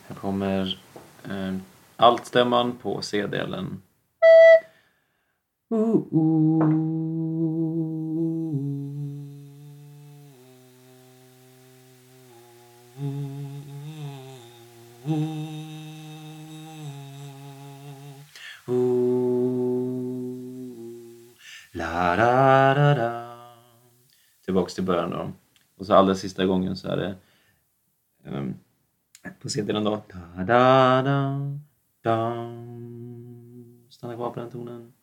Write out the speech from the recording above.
Här kommer altstämman på C-delen. La da da da. Tillbaks till början då. Och så allra sista gången så är det på C-delen då. Da da da da. Stanna kvar på den tonen.